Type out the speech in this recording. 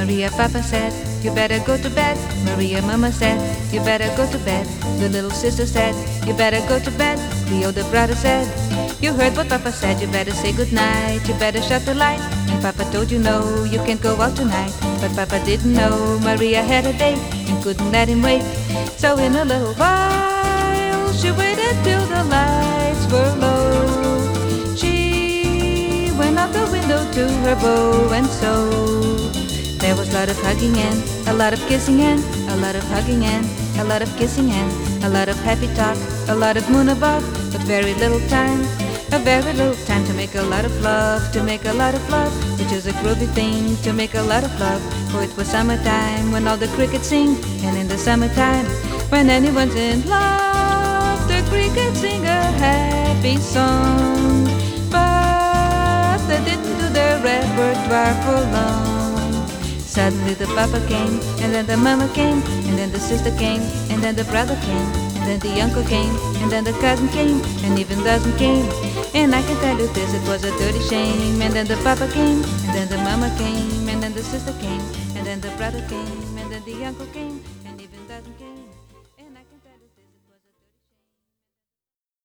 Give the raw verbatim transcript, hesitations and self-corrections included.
Maria, Papa said, you better go to bed. Maria, Mama said, you better go to bed. The little sister said, you better go to bed. The older brother said, you heard what Papa said, you better say goodnight. You better shut the light. And Papa told you no, you can't go out tonight. But Papa didn't know Maria had a date and couldn't let him wait. So in a little while, she waited till the lights were low. She went out the window to her bow, and so there was a lot of hugging and a lot of kissing and a lot of hugging and a lot of kissing and a lot of happy talk, a lot of moon above, but very little time, a very little time to make a lot of love, to make a lot of love, which is a groovy thing, to make a lot of love. For it was summertime when all the crickets sing, and in the summertime when anyone's in love, the crickets sing a happy song. But they didn't do their repertoire for long. Suddenly the papa came, and then the mama came, and then the sister came, and then the brother came, and then the uncle came, and then the cousin came, and even dozen came. And I can tell you this, it was a dirty shame. And then the papa came, and then the mama came, and then the sister came, and then the brother came, and then the uncle came, and even dozen came.